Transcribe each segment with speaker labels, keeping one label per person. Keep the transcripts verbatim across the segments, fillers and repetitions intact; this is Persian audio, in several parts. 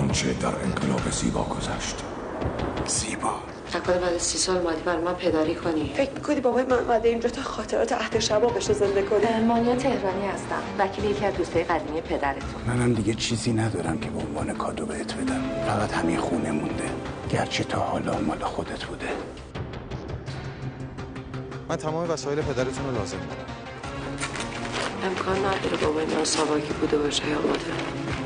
Speaker 1: آنچه در انقلاب زیبا گذشت. زیبا
Speaker 2: نکنه بعد سی سال اومدی برای من پدری کنی؟
Speaker 3: فکر میکنی بابای من اومده اینجا تا خاطرات عهد شبابش رو زنده کنه؟
Speaker 2: مانیا تهرانی هستم، وکیل یکی از دوستای قدیمی پدرتون.
Speaker 4: منم دیگه چیزی ندارم که به عنوان کادو بهت بدم، فقط همین خونه مونده، گرچه تا حالا مال خودت بوده.
Speaker 5: من تمام وسایل پدرتون رو لازم دارم.
Speaker 2: امکان نداره بابای من ساواکی بوده باشه یا مادر.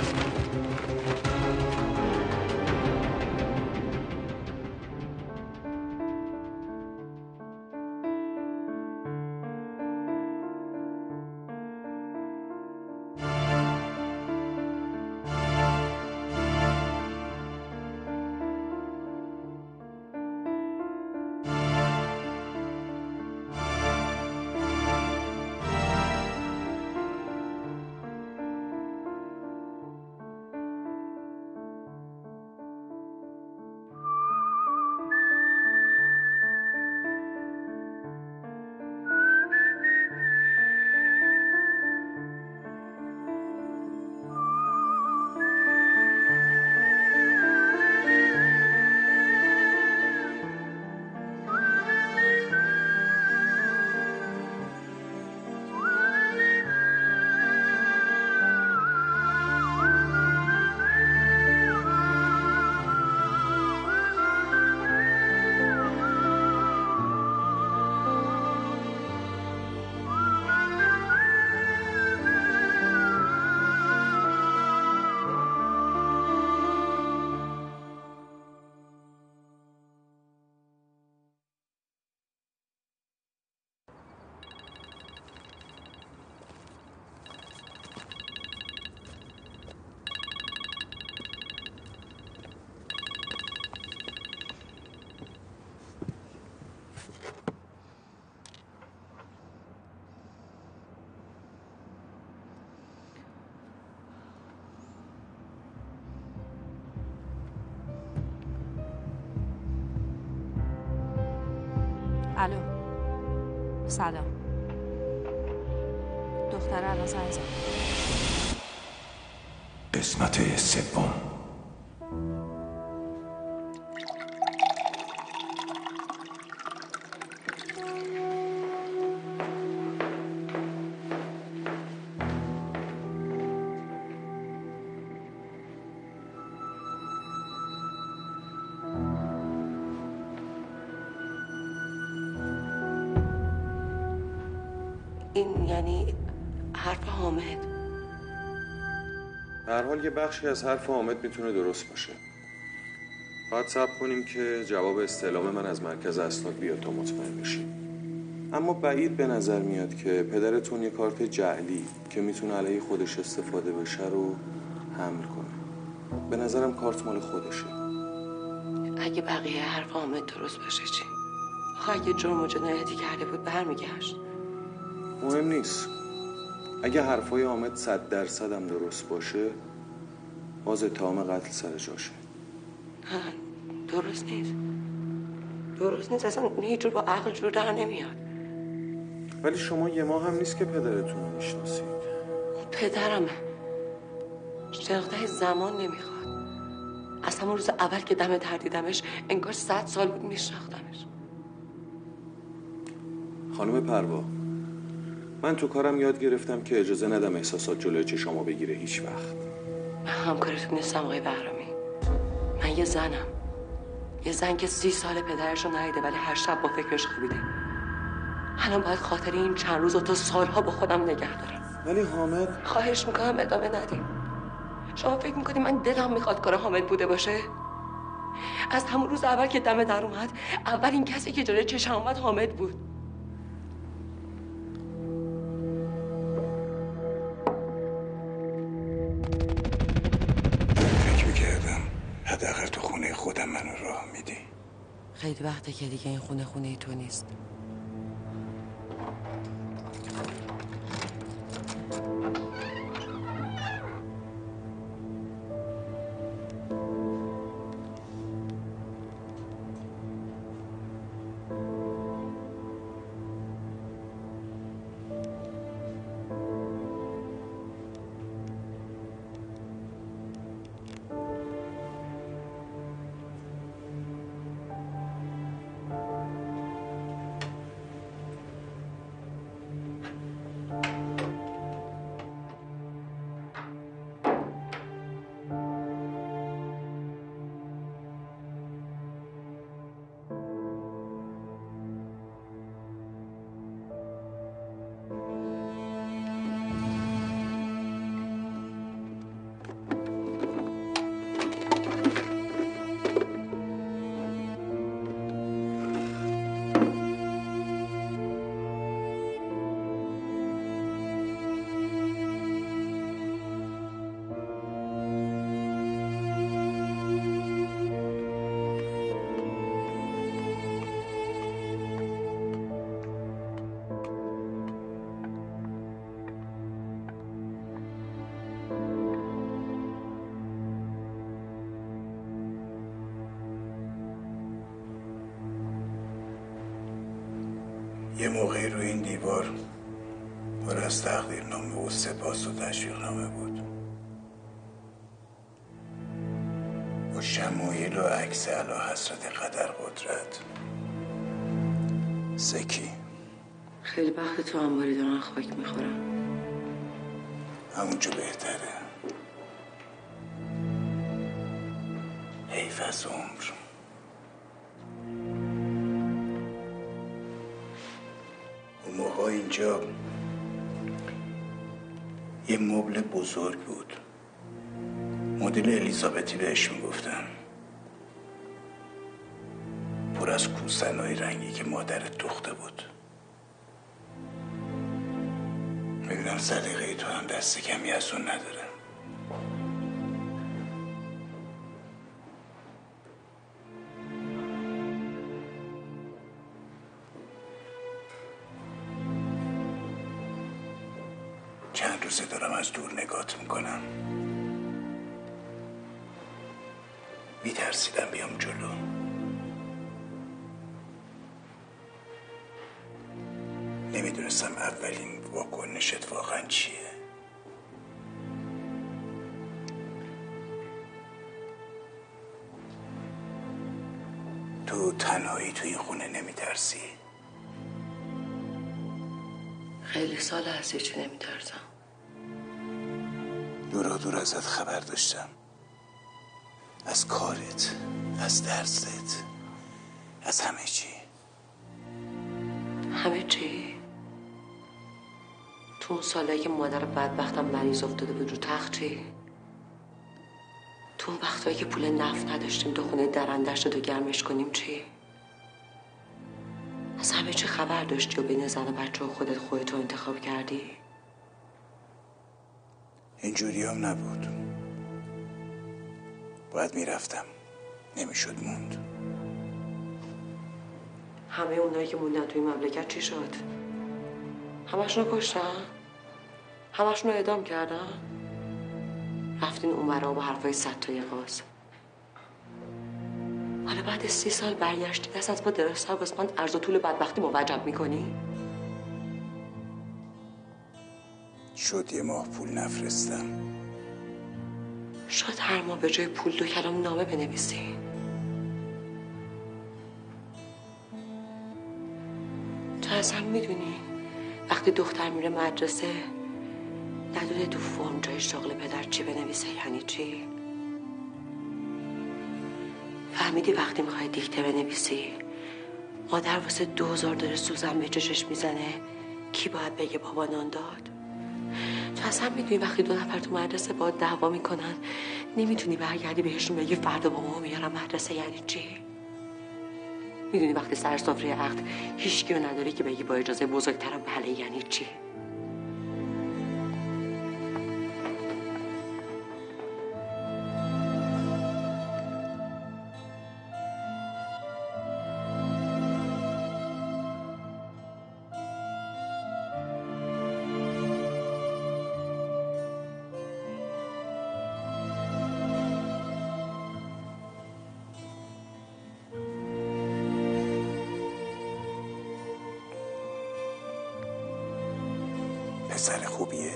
Speaker 6: الو سلام دختر الان زنگ زد.
Speaker 1: قسمت سوم.
Speaker 2: این یعنی حرف حامد.
Speaker 5: به هر حال یه بخشی از حرف حامد میتونه درست باشه. باید صبر کنیم که جواب استعلام من از مرکز اسناد بیاد تا مطمئن بشیم. اما بعید به نظر میاد که پدرتون یه کارت جعلی که میتونه علیه خودش استفاده بشه رو حمل کنه. به نظرم کارت مال خودشه.
Speaker 2: اگه بقیه حرف حامد درست باشه چی؟ آخه اگه جرم و جنایتی کرده بود برمیگشت.
Speaker 5: مهم نیست. اگه حرفای حامد صد درصد هم درست باشه باز اتهام قتل سر جاشه.
Speaker 2: نه درست نیست. درست نیست اصلا هیچ جور با عقل جور در نمیاد.
Speaker 5: ولی شما یه ماه هم نیست که پدرتون رو میشناسید.
Speaker 2: پدرمه. شناختن زمان نمیخواد. از همون روز اول که دم در دیدمش انگار صد سال بود میشناختمش.
Speaker 5: خانم پروا، من تو کارم یاد گرفتم که اجازه ندم احساسات جلوی چشامو بگیره هیچ وقت.
Speaker 2: من همکارتون نیستم آقای بهرامی. من یه زنم. یه زن که سی سال پدرش رو ندیده ولی هر شب با فکرش خوابیده. الان باید خاطر این چند روز و تا سالها با خودم نگه دارم.
Speaker 5: ولی حامد،
Speaker 2: خواهش میکنم ادامه ندیم. شما فکر میکنی من دلم میخواد کار حامد بوده باشه؟ از همون روز اول که دم در اومد اولین کسی که جلوی چشم اومد حامد بود.
Speaker 4: فکر میکردم حداقل تو خونه خودم منو راه میدی.
Speaker 2: خیلی وقته که دیگه این خونه خونه تو نیست.
Speaker 4: یه موقعی روی این دیوار پر از تقدیرنامه و سپاس و تشویقنامه بود، با شمایل و عکس اعلی حضرت قدر قدرت. زکی
Speaker 2: خیلی وقت تو انباری دارن خاک میخورن.
Speaker 4: همونجا بهتره. حیف از عمر. اون موقع اینجا یه مبل بزرگ بود، مدل الیزابتی بهش میگفتن، پر از کوسنهای رنگی که مادرت دوخته بود. میبینم سلیقه تو هم دست کمی از اون نداره. چند روزه دارم از دور نگات میکنم. میترسیدم بیام جلو. نمیدونستم اولین واکنشت واقعا چیه. تو تنهایی تو این خونه نمیترسی؟
Speaker 2: خیلی سال هست هیچی نمیترسم.
Speaker 4: دورا دور ازت خبر داشتم، از کارت، از درست، از همه چی.
Speaker 2: همه چی؟ تو اون سالایی که مادر بدبختم مریض افتاده بود رو تخت چی؟ تو اون وقتایی که پول نفت نداشتیم دو خونه درندشت رو گرمش کنیم چی؟ از همه چی خبر داشتی و بین زن و بچه و خودت خودتو انتخاب کردی؟
Speaker 4: اینجوری هم نبود. باید میرفتم، نمیشد موند.
Speaker 2: همه اونایی که موندن توی مملکت چی شد؟ همشون رو کشتن؟ همشون رو اعدام کردن؟ رفتین اونورا با حرفای صد تای قاز. حالا بعد سی سال برگشتی دست از با درسته و قسمت عرض و طول بدبختی موجب میکنی؟
Speaker 4: شد یه ماه پول نفرستم.
Speaker 2: شاید هر ماه به جای پول دو کلام نامه بنویسی. تو اصلا میدونی وقتی دختر میره مدرسه ندونه تو فرم جای شغل پدر چی بنویسه یعنی چی؟ فهمیدی وقتی میخوای دیکته بنویسی مادر واسه دو هزار داره سوزن به چشش میزنه کی باید بگه بابا نان داد؟ تو اصلا میدونی وقتی دو نفر تو مدرسه با دعوا میکنن نمیتونی برگردی بهشون بگی فردا بابامو میارم مدرسه یعنی چی؟ میدونی وقتی سر سفره عقد هیچ کیو نداری که بگی با اجازه بزرگترم بله یعنی چی؟
Speaker 4: پسر خوبیه؟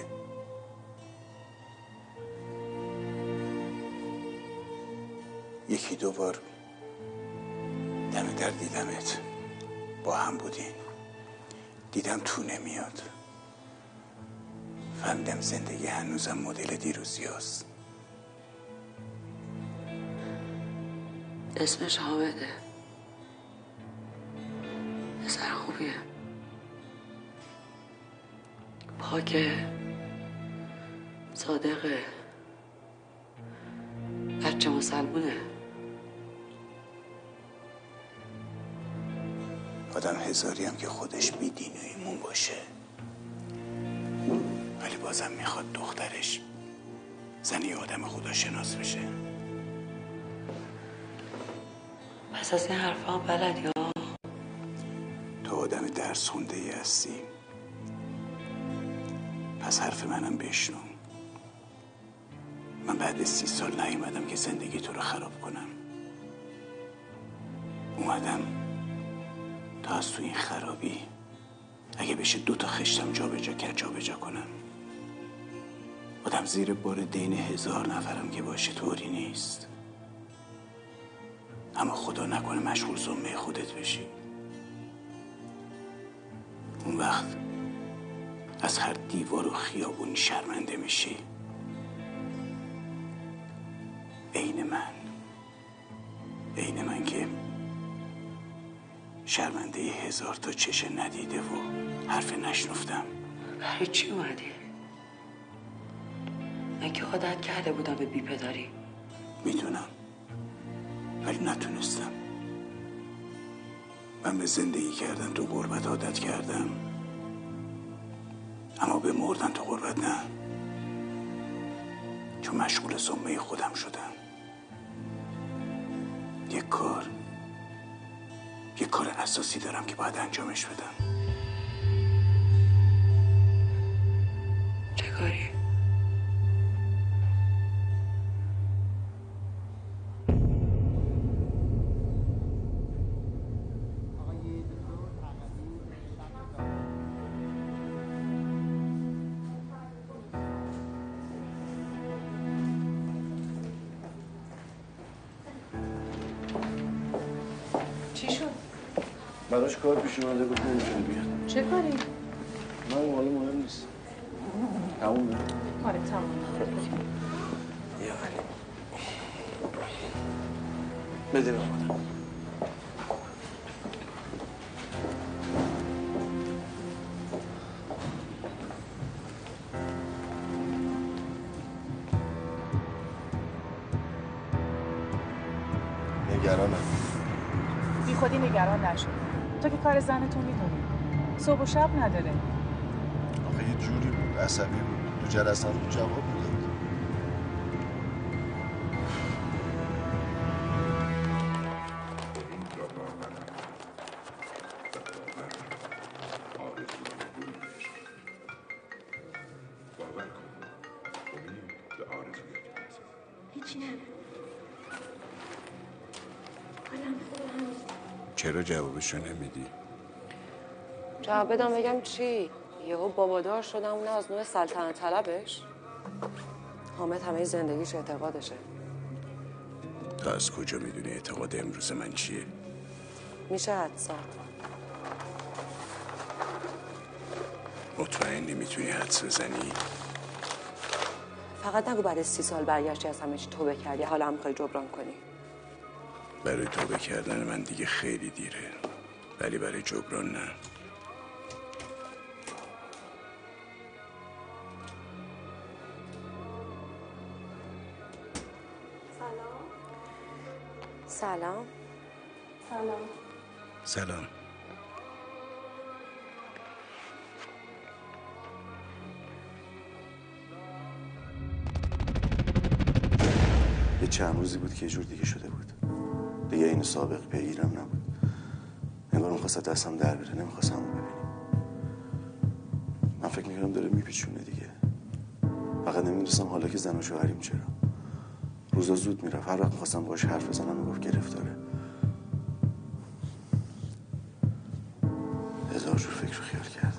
Speaker 4: یکی دو بار دم در دیدمت، با هم بودین، دیدم تو نمیاد. فهمیدم زندگی هنوزم مدل دیروزی هست.
Speaker 2: اسمش حامده. پسر خوبیه، پاکه، صادقه، بچه مسلمونه.
Speaker 4: آدم هزاری هم که خودش بیدین و ایمون باشه ولی بازم میخواد دخترش زنی آدم خداشناس بشه.
Speaker 2: پس از این حرفا هم بلدی ها؟
Speaker 4: تو آدم درس خونده ای هستی، پس حرف منم بشنو. من بعد سی سال نیومدم که زندگی تو رو خراب کنم. اومدم تا از تو این خرابی اگه بشه دو تا خشتم جا به جا کرد جا به جا کنم. آدم زیر بار دین هزار نفرم که باشه طوری نیست. اما خدا نکنه مشغول ذمه خودت بشی. اون وقت از هر دیوار و خیابون شرمنده میشی. عین من عین من که شرمنده هزار تا چشه ندیده و حرف نشنفتم.
Speaker 2: برای چی اومدی؟ من که عادت کرده بودم به بی پدری.
Speaker 4: میدونم ولی نتونستم. من به زندگی کردن تو غربت عادت کردم، اما به مردن تو غربت نه، چون مشغول ذمه خودم شدم. یک کار یک کار اساسی دارم که باید انجامش بدم.
Speaker 2: چه کاری؟
Speaker 3: چی شد؟
Speaker 7: براش کار پیش اومده بود نمیتونه بیاد.
Speaker 3: چه کاری؟
Speaker 7: من حالا مهم نیست. تمومه؟
Speaker 3: آره تمومه.
Speaker 7: یا علی بده به مادر. نگرانم.
Speaker 3: بی خودی نگران نشو. تو که کار زنتو میدونی. صبح و شب نداره.
Speaker 7: آخه یه جوری بود، عصبی بود. تو جلسه رو جواب میداد.
Speaker 4: چرا جوابشو نمیدی؟
Speaker 2: جواب بدم بگم چی؟ یهو بابادار شدم اون از نوع سلطنت طلبش. حامد همه زندگیش اعتقادشه.
Speaker 4: تو از کجا میدونی اعتقاد امروز من چیه؟
Speaker 2: میشه حد زد.
Speaker 4: مطمئنی میتونی حدس بزنی؟
Speaker 2: فقط نگو بعد سی سال برگشتی از همه چی توبه کردی حالا هم میخوای جبران کنی.
Speaker 4: برای توبه کردن من دیگه خیلی دیره، ولی برای جبران نه.
Speaker 2: سلام.
Speaker 3: سلام.
Speaker 4: سلام.
Speaker 7: یه چند روزی بود که یه جور دیگه شده بود. دیگه این سابق پیگیرم نبود. انگار می‌خواست دستم در بره، نمی‌خواستم اون ببینیم. من فکر می‌کردم داره میپیچونه دیگه. فقط نمی‌دونستم حالا که زن و شوهریم چرا. روزا زود میرفت. هر وقت می‌خواستم باهاش حرف بزنم میگفت گرفتاره. هزار جور فکر و خیال کردم.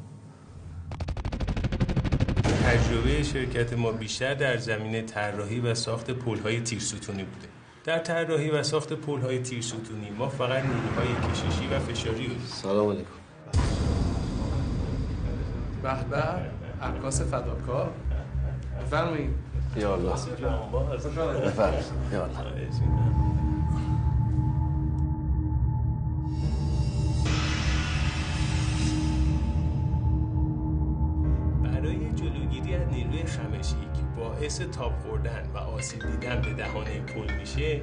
Speaker 8: تجربه شرکت ما بیشتر در زمینه طراحی و ساخت پل‌های تیرستونی بوده. در طراحی و ساخت پل‌های تیرستونی ما فقط نیروهای کششی و فشاری رو
Speaker 9: سلام علیکم.
Speaker 10: به به عکاس فداکار. بفرمایید.
Speaker 9: یا الله. بفرمایید. یا الله.
Speaker 8: برای جلوگیری از نیروی خمشی که باعث تاب خوردن و آسیب دیدن به دهانه پل میشه،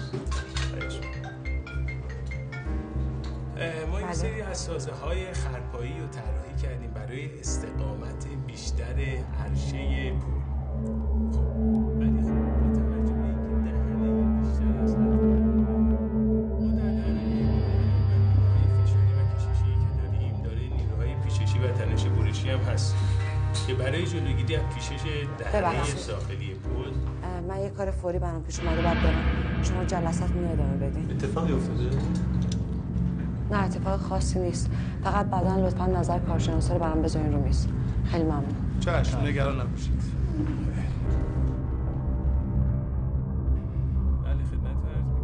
Speaker 8: ما این سری از سازه‌های خرپایی رو طراحی کردیم برای استقامت بیشتر عرشه پل. ولی خب با توجه به اینکه دهانه بیشتر از ما در نیروهای فشاری و کششی که داریم داره نیروهای پیچشی و تنش برشی هم هست که برای جلوگیری از پیچش دهانه داخلی پل.
Speaker 2: من یه کار فوری برام پیش اومده باید برم. شما جلسات میاد ادامه بدین.
Speaker 9: اتفاقی افتاده؟
Speaker 2: نه اتفاق خاصی نیست، فقط بعداً لطفاً نظر کارشناسا رو برام بذارین رو میز. خیلی ممنون.
Speaker 10: چشم، نگران نباشید.
Speaker 8: بله خدمت رو عرض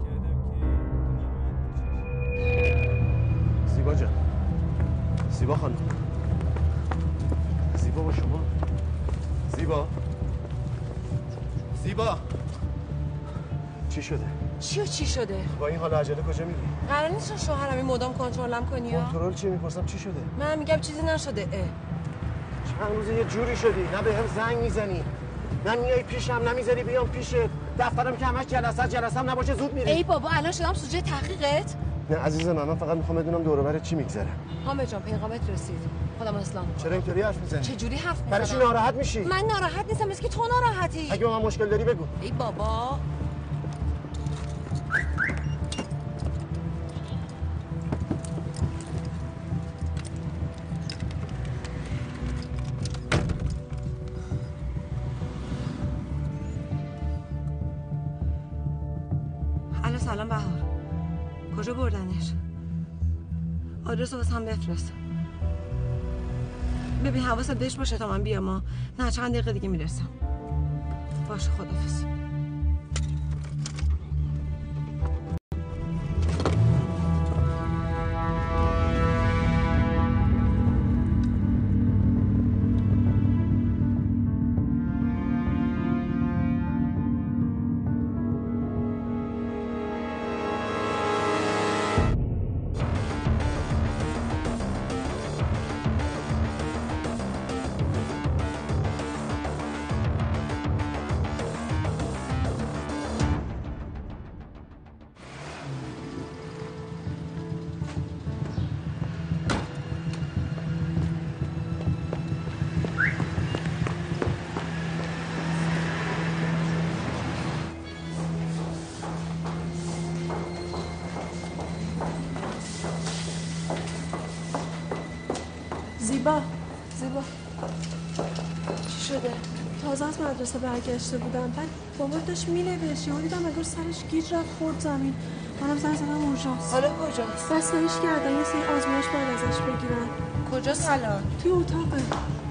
Speaker 8: می‌کردم که
Speaker 9: زیبا جان، زیبا خانم، زیبا با شما، زیبا زیبا چی شده؟
Speaker 11: چی و چی شده؟
Speaker 9: با این حال عجله کجا میری؟
Speaker 11: قرار نیست شوهرم این مدام کنترلم کنی ها؟
Speaker 9: کنترل چی میپرسم چی شده؟
Speaker 11: من میگم چیزی نشده. اه.
Speaker 9: چند روز یه جوری شدی، نه به هم زنگ میزنی، نه میای پیشم، نمیذاری بیام پیشت، دفترم که همش جلسه جلسم نباشه زود میری.
Speaker 11: ای بابا الان شدم سوژه تحقیقت؟
Speaker 9: نه عزیزم من فقط میخوام بدونم دور و بر چی میگذره.
Speaker 11: حامد جان پیغامت رسید. خودم اسلام کنم.
Speaker 9: چرا اینطوری حرف میزنی؟
Speaker 11: چه جوری حرف میزنم؟
Speaker 9: برای چی ناراحت میشی؟
Speaker 11: من ناراحت نیستم، مثل که تو ناراحتی.
Speaker 9: اگه با من مشکل داری بگو.
Speaker 11: ای بابا الو سلام بهار، کجا بردنش؟ آدرس رو واسه هم بفرست. ببین حواست بهش باشه تا من بیام. ما نه چند دقیقه دیگه میرسم. باشه خدافظ.
Speaker 12: زیبا زیبا
Speaker 11: چی شده؟
Speaker 12: تازه از مدرسه برگشته بودم، بعد بابا داشت مینوشت، یهو دیدم انگار سرش گیج رفت خورد زمین. منم زنگ زدم اورژانس.
Speaker 11: حالا کجاست؟
Speaker 12: بستریش کردن، یه سری آزمایش باید ازش بگیرن.
Speaker 11: کجاست الان؟
Speaker 12: توی اتاقه.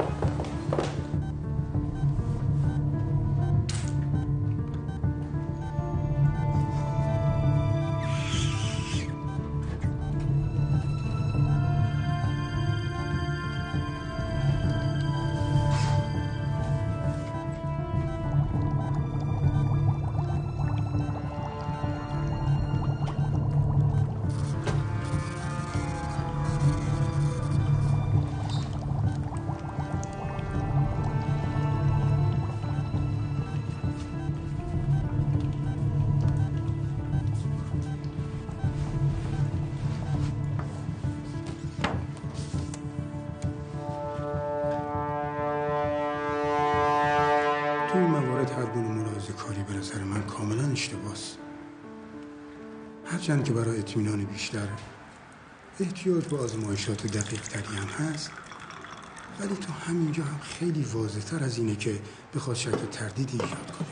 Speaker 13: تو این موارد هر گونه ملاحظه کاری به نظر من کاملا اشتباهه. هرچند که برای اطمینان بیشتر احتیاج به آزمایشات دقیق تری هم هست، ولی تو همینجا هم خیلی واضح تر از اینه که بخواد شک تردیدی ایجاد کنه.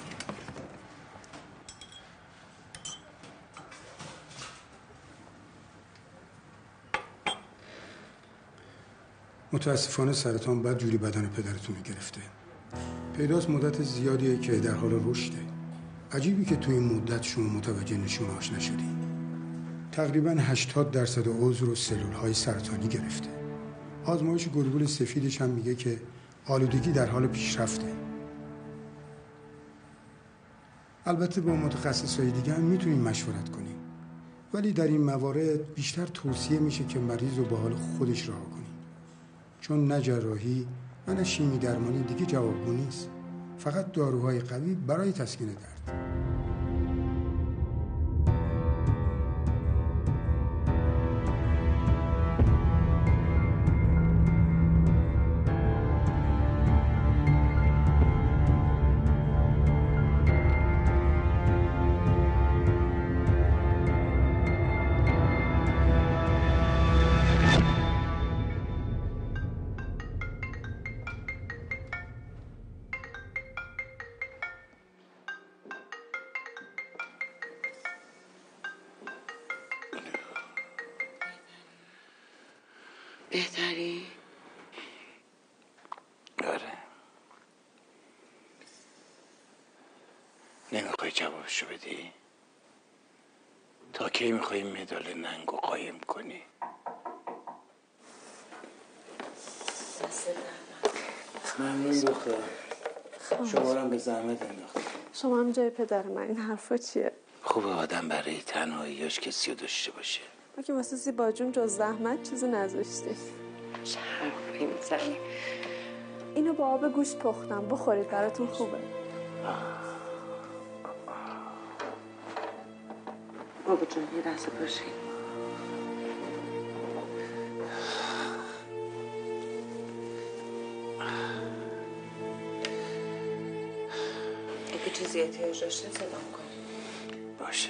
Speaker 13: متاسفانه سرطان بد جوری بدن پدرتون گرفته. پیداست مدت زیادیه که در حال رشده. عجیبی که تو این مدت شما متوجه نشونهاش نشدی. تقریباً هشتاد درصد عضو و سلول‌های سرطانی گرفته. آزمایش گلبول سفیدش هم میگه که آلودگی در حال پیشرفته. البته با متخصصای دیگه هم میتونیم مشورت کنیم، ولی در این موارد بیشتر توصیه میشه که مریض رو به حال خودش رها کنیم، چون نه جراحی و نه شیمی درمانی دیگه جوابگو نیست. فقط داروهای قوی برای تسکین درد.
Speaker 4: نمیخوای جوابشو بدی؟ تا کی میخوای مدال ننگو قایم کنی؟ ممنون دختر. شما رو هم به زحمت انداختم.
Speaker 12: شما هم جای پدر من. این حرفا چیه؟
Speaker 4: خوبه آدم برای تنهاییاش کسی رو داشته باشه.
Speaker 12: ما که واسه زیبا جون جز زحمت چیزی نذاشتی.
Speaker 2: چه حرفی میزنی؟
Speaker 12: اینو با آب گوشت پختم، بخورید براتون خوبه.
Speaker 2: بابا جون یه لحظه باشین. اگه چیزی احتیاج داشته صدا کنی.
Speaker 4: باشه.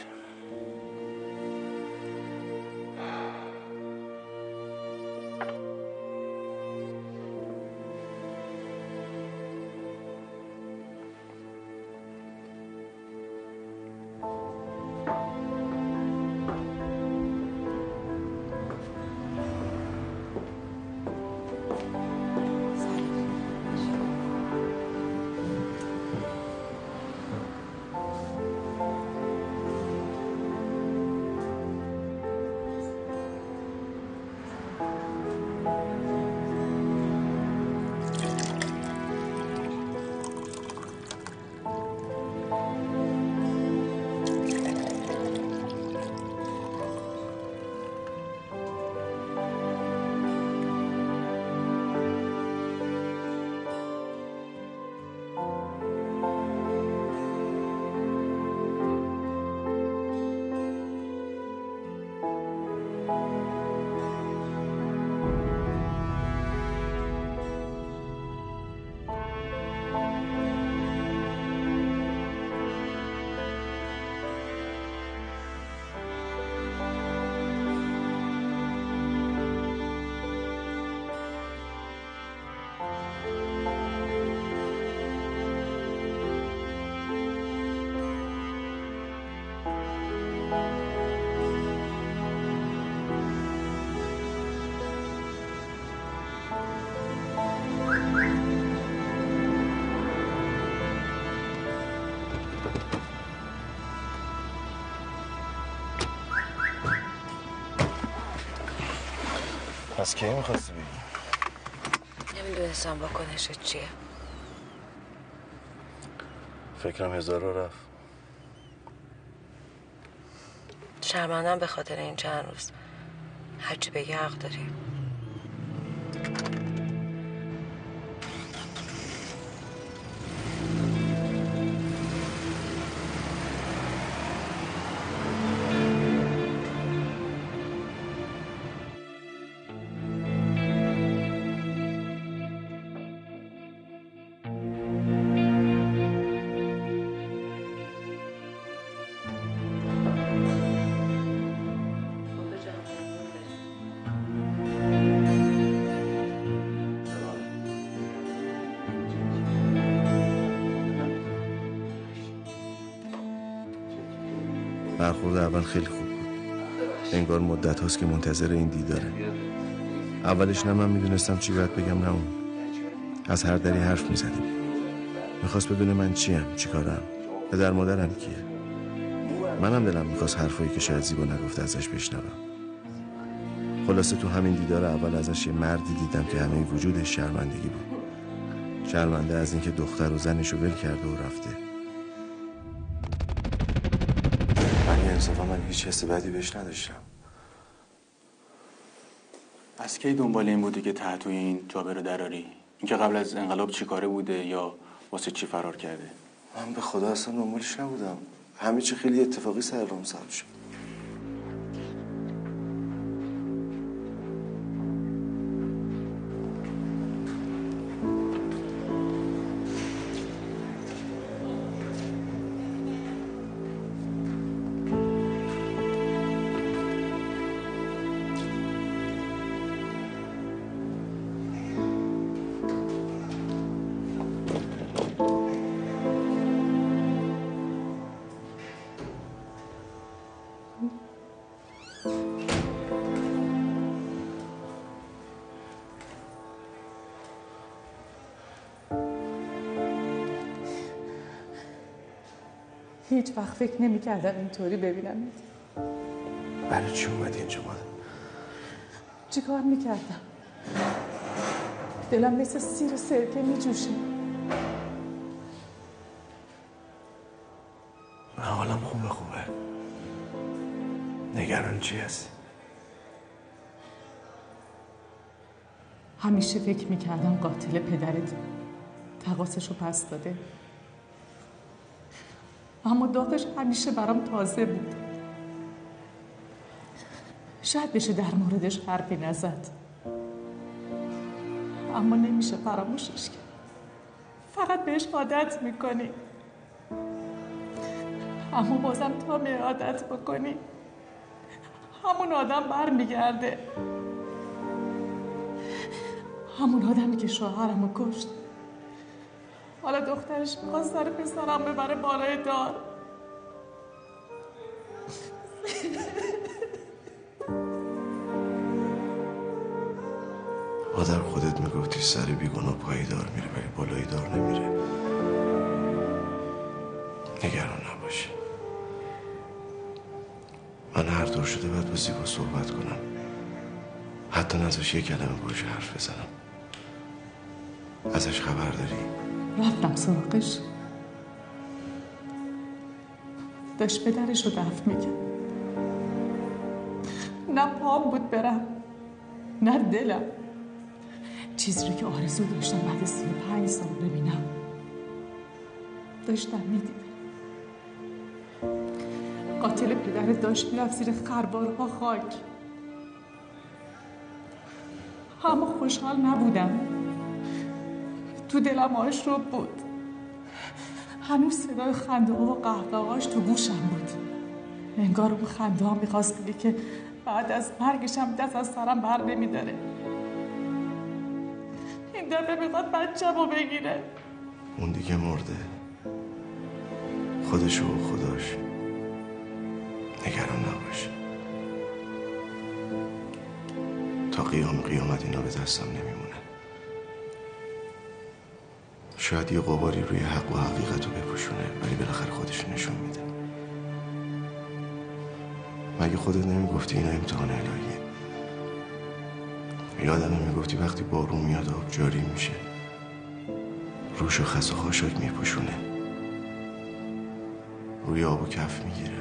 Speaker 7: پس کی میخواستی بگی؟
Speaker 2: نمیدونستم واکنشت چیه.
Speaker 7: فکرم هزار رو رفت.
Speaker 2: شرمندم به خاطر این چند روز. هرچی بگی حق داری.
Speaker 7: برخورد اول خیلی خوب بود. انگار مدت هاست که منتظر این دیداره. اولش نه من میدونستم چی باید بگم نه اون. از هر دری حرف میزدیم. میخواست بدونه من چیم، چی کارم، پدر مادرم کیه. منم دلم میخواست حرفایی که شاید زیبا نگفته ازش بشنوم. خلاصه تو همین دیدار اول ازش یه مردی دیدم که همه وجودش شرمندگی بود. شرمنده از اینکه دختر و زنشو ول کرده و رفته. انصافا من هیچ حس بدی بهش نداشتم.
Speaker 14: از کی دنبال این بودی که تحت این جابه رو دراری؟ اینکه قبل از انقلاب چی کاره بوده یا واسه چی فرار کرده؟
Speaker 7: من به خدا اصلا دنبالش نبودم. همه چی خیلی اتفاقی سر رام سر شد.
Speaker 3: هیچ وقت فکر نمی کردم اینطوری ببینم.
Speaker 7: برای چی اومدی اینجا مادر؟
Speaker 3: چی کار میکردم؟ دلم مثل سیر و سرکه میجوشه.
Speaker 7: من حالم خوبه خوبه. نگران چی هستی؟
Speaker 3: همیشه فکر میکردم قاتل پدرت تقاصشو پس داده، اما داغش همیشه برام تازه بود. شاید بشه در موردش حرفی نزد، اما نمیشه فراموشش کرد. فقط بهش عادت میکنی، اما بازم تا می عادت بکنی همون آدم بر میگرده. همون آدمی که شوهرمو کشت، حالا دخترش میخواست سر پسرم ببره بالای دار.
Speaker 7: مادر خودت میگفتی سر بیگناه پایی دار میره ولی بالای دار نمیره. نگران نباشی. من هر طور شده باید با زیبا صحبت کنم، حتی نذاش یه کلمه باشه حرف بزنم. ازش خبر داری؟
Speaker 3: رفتم سراغش، داشت پدرش رو دفن میکرد. نه پام بود برم، نه دلم. چیزی رو که آرزو داشتم بعد سی و پنج سال ببینم داشتم میدیدم. قاتل پدرت داشت میرفت زیر خربارها خاک، اما خوشحال نبودم. تو دلم آشوب بود. هنوز صدای خنده ها و قهقهاش تو گوشم بود. انگار اون خنده ها میخواست بگه که بعد از مرگشم دست از سرم بر نمیداره. این دفعه میخواد بچه‌مو بگیره.
Speaker 7: اون دیگه مرده، خودشو و خداش. نگران نباش. تا قیام قیامت اینا به دستم نمیمونه. شاید یه غباری روی حق و حقیقت رو بپوشونه ولی بالاخره خودش نشون میده. مگه خودت نمیگفتی اینا امتحان الهیه؟ یادمه میگفتی وقتی بارون میاد آب جاری میشه، روش و خس و خاشاک میپوشونه، روی آب و کف میگیره،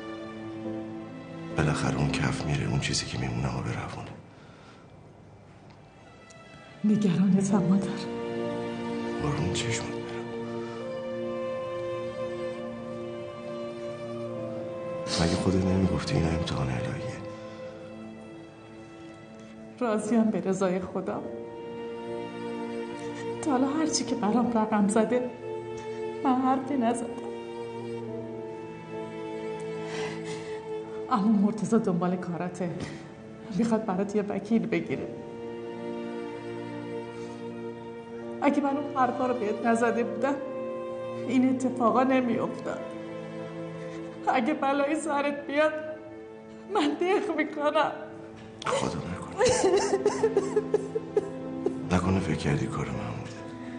Speaker 7: بالاخره اون کف میره، اون چیزی که میمونه آب روونه.
Speaker 3: نگرانتم مادر.
Speaker 7: بارون چشمت برم. مگه خودت نمیگفتی اینا امتحان الهیه؟
Speaker 3: راضیم به رضای خدا. تا حالا هرچی که برام رقم زده من حرفی نزدم، اما مرتضی دنبال کارته، میخواد برات یه وکیل بگیره. اگه من اون حرفا رو بهت نزده بودم این اتفاقا نمیافتاد. اگه بلایی سرت بیاد من دق میکنم.
Speaker 7: خدا نکنه. نکنه فکر کردی کار من بوده.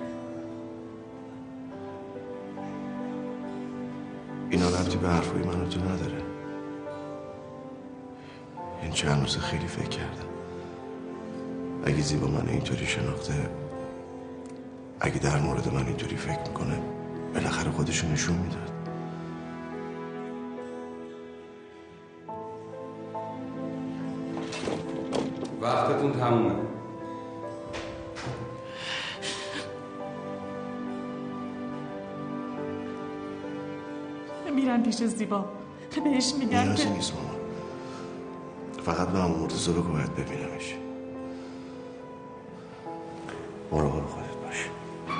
Speaker 7: اینا ربطی به حرفای من و تو نداره. این چند روزه خیلی فکر کردم. اگه زیبا من اینطوری شناخته، اگه در مورد من اینطوری فکر میکنه، بالاخره خودشو نشون میداد.
Speaker 15: وقتتون تمومه.
Speaker 3: میرن پیش زیبا، بهش میگن
Speaker 7: نیازی
Speaker 3: که
Speaker 7: نیست ماما. فقط به هم مرتضی بگو باید ببینمش. مراقب خودت باش.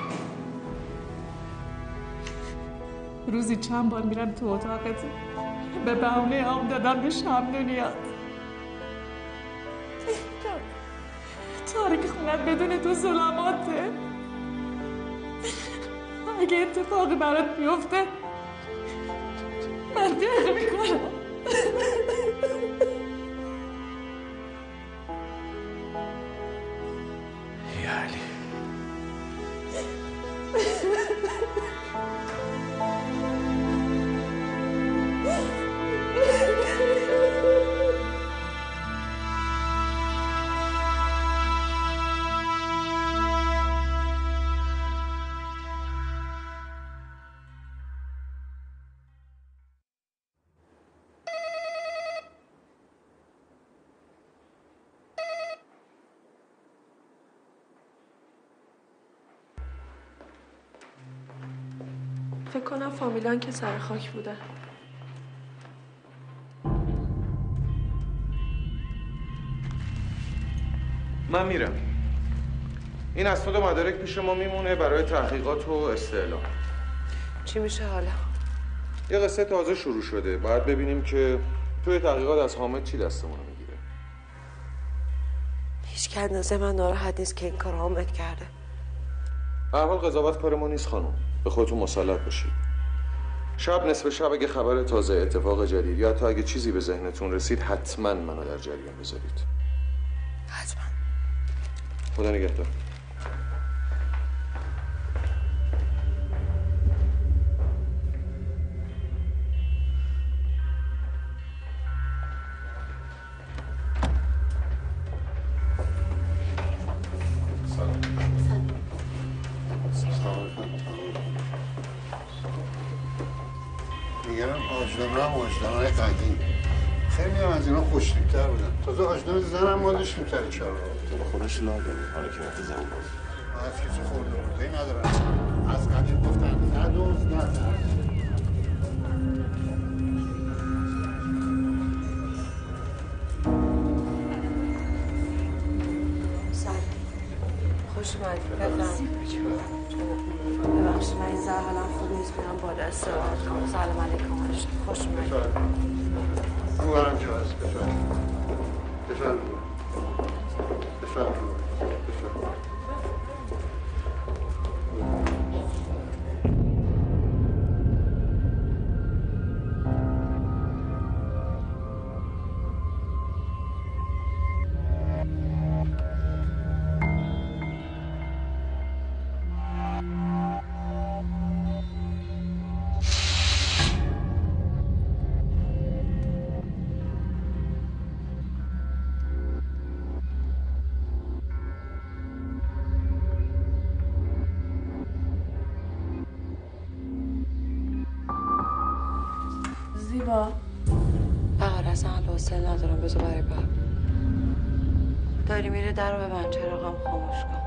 Speaker 3: روزی چند بار میرم تو اتاقت به بهونه آب دادن به شمدونیات. تاریک خونت بدون تو ظلماته. اگه اتفاقی برات بیفته من دق میکنم.
Speaker 7: یعنی
Speaker 12: فکر کنم فامیلان که سر خاک بودن.
Speaker 5: من میرم. این اسناد و مدارک پیش ما میمونه برای تحقیقات و استعلام.
Speaker 2: چی میشه حالا؟
Speaker 5: یه قصه تازه شروع شده. باید ببینیم که توی تحقیقات از حامد چی دستمون رو میگیره.
Speaker 2: هیچ که اندازه من ناراحت نیست که این کار حامد کرده.
Speaker 5: به هر حال قضاوت کار ما نیست خانم. به خودتون مسلط باشید. شب نصف شب اگه خبر تازه، اتفاق جدید یا تا اگه چیزی به ذهنتون رسید حتما منو در جریان بذارید.
Speaker 2: حتما.
Speaker 5: خدا نگهدار.
Speaker 16: میگم آجنامه هم آجنامه قدیم خیلی هم از اینا خوشتیب‌تر بودن. تازه آجنامه زنم ما داشتیم سر چهار
Speaker 7: تو خودش لا داری حالا که وقت زن بود
Speaker 16: از کسی خورده بوده ای ندارم. از قدیم گفتن ندوز نترس.
Speaker 2: خوش اومدید. ببخشید من این ذره حالم خوب نیست، میرم بالا استراحت کنم. سلام علیکم. خوش اومدید.
Speaker 16: اونورم که هست. بفرمایید. بفرمایید. بفرمایید.
Speaker 2: زیبا بقیل اصلا حوصله ندارم، بذار برای بعد. داری میره در رو ببند، چراغم خاموش کن.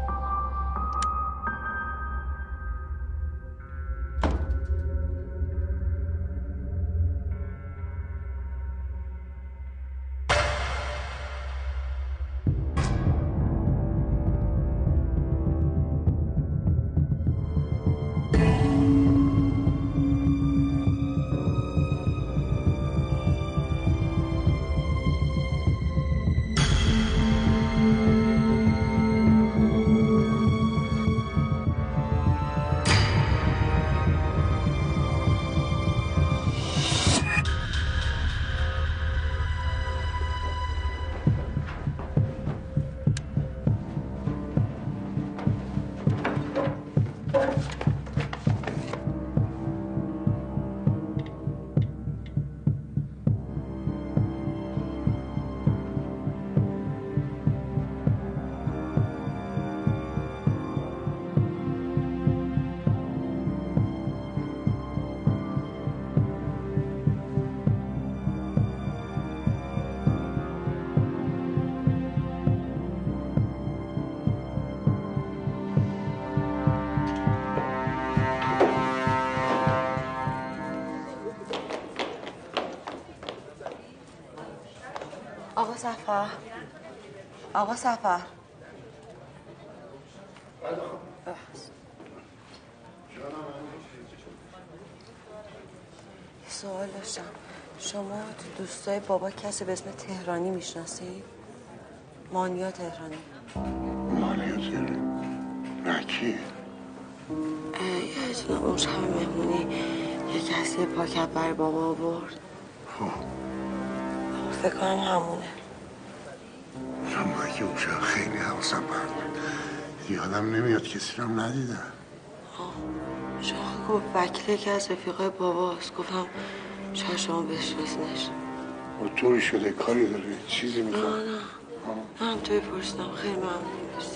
Speaker 2: آقا سفر آقا سفر سوال داشتم. شما تو دوستای بابا کسی به اسم تهرانی میشناسید؟ مانیا تهرانی.
Speaker 16: مانیا تهرانی؟ نه کیه؟
Speaker 2: یادتونه اون شب مهمونی یه کسی پاکت برای بابا آورد؟ فکر کنم همونه.
Speaker 16: اما که اون شب خیلی حواسم پرت بود. یادم نمیاد کسی رو ندیدم.
Speaker 2: شما گفت وکیل یکی از رفیقای باباست. گفتم شاید شما بشناسینش.
Speaker 16: و طوری شده کاری داره چیزی میخواد؟
Speaker 2: نه نه نه هم توی پرسیدم. خیلی ممنون. مرسی.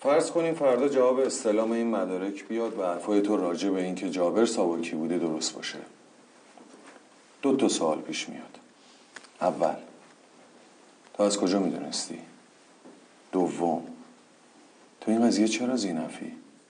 Speaker 5: فرض کنیم فردا جواب استلام این مدارک بیاد و حرفای تو راجع به این که جابر ساواکی بوده درست باشه. دو تا سوال پیش میاد. اول، تو از کجا میدونستی؟ دوم، تو این قضیه چرا زینفی؟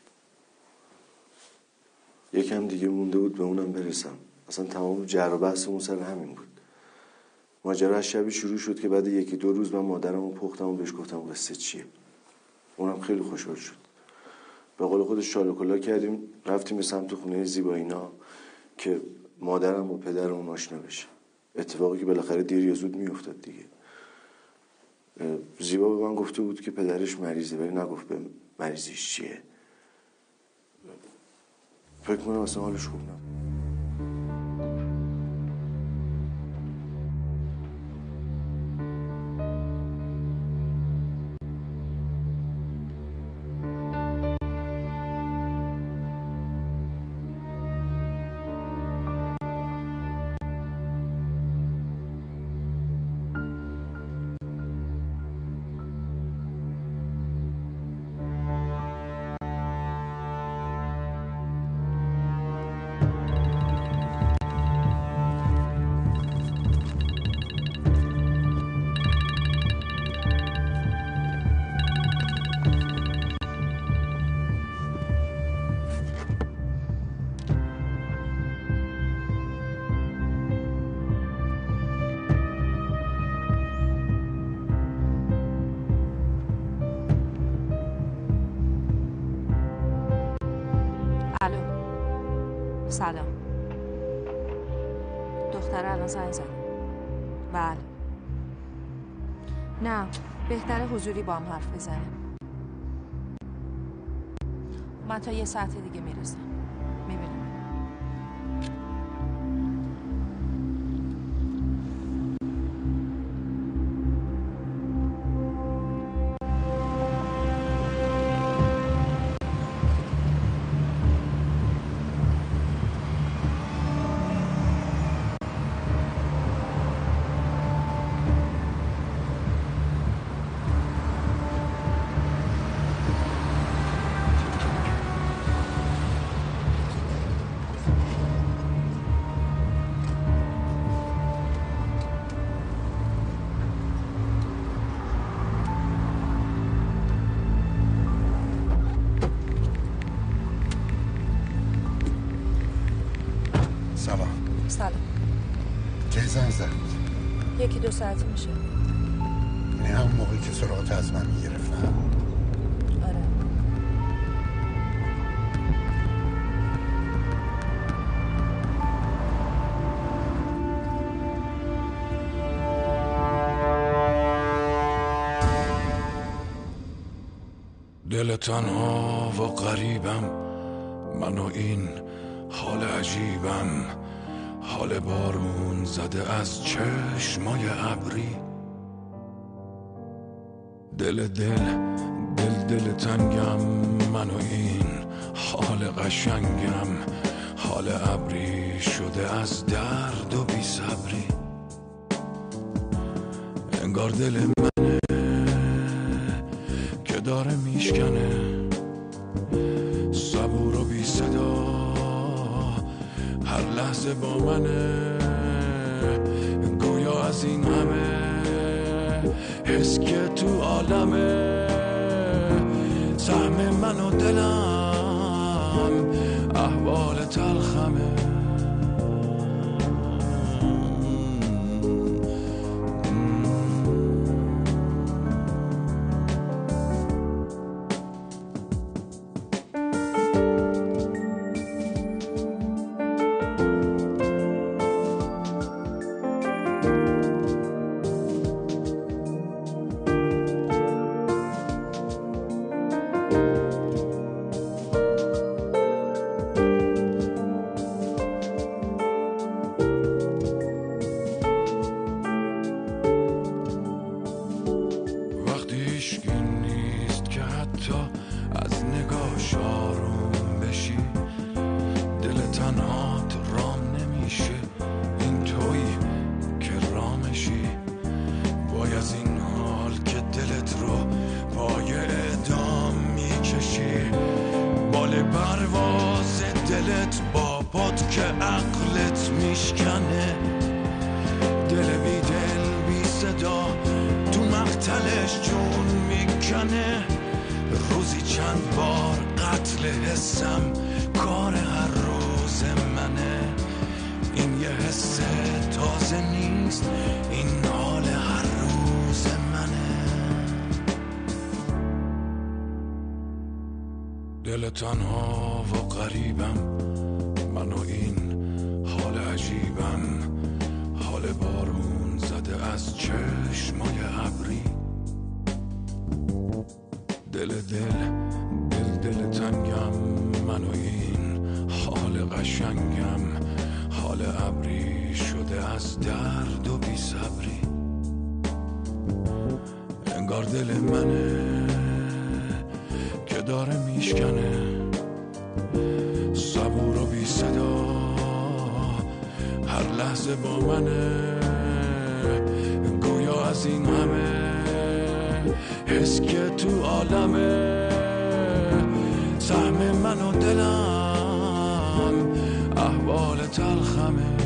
Speaker 7: یکم دیگه مونده بود به اونم برسم. اصلا تمام جر و بحثمون سر همین بود. ماجرا از شبی شروع شد که بعد یکی دو روز من مادرمو پختم و بهش گفتم قصه چیه. اونم خیلی خوشحال شد. به قول خودش شال و کلا کردیم، رفتیم به سمت خونه زیبا اینا که مادرم و پدرمون آشنا بشه. اتفاقی که بالاخره دیر یا زود میافتاد دیگه. زیبا به من گفته بود که پدرش مریضه، ولی نگفت به مریضیش چیه. فکر کنم اصلا حالش خوب نبود.
Speaker 6: سلام. دختر الان زنگ زد. بله. نه، بهتره حضوری با هم حرف بزنیم. من تا یه ساعت دیگه میرسم. میبینم. یکی دو ساعتی میشه.
Speaker 16: یعنی همون موقعی که سراغت از من میگرفتم؟
Speaker 6: آره.
Speaker 1: دل تنها و غریبم، من و این حال عجیبم، حال بارون زده از چشمای ابری. دل دل دل دل تنگم، من و این حال قشنگم، حال ابری شده از درد و بی صبری. انگار دل منه که داره میشکنه، صبور و بی صدا هر لحظه با منه. گویا از این همه حس که تو عالمه، سهم من و دلم احوال تلخمه. دلت با پد که عقلت میشکنه، دل بی دل بی صدا تو مقتلش جون میکنه. روزی چند بار قتل حسم کار هر روز منه، این یه حس تازه نیست، این حال هر روز منه. دل تنها و غریبم من و این حال عجیبم، حال بارون زده از چشمای ابری. دل دل دل دل تنگم من و این حال قشنگم، حال ابری شده از درد و بی صبری. انگار دل منه که داره میشکنه، صبور و بی صدا هر لحظه با منه. گویا از این همه حس که تو عالمه، سهم من و دلم احوال تلخمه.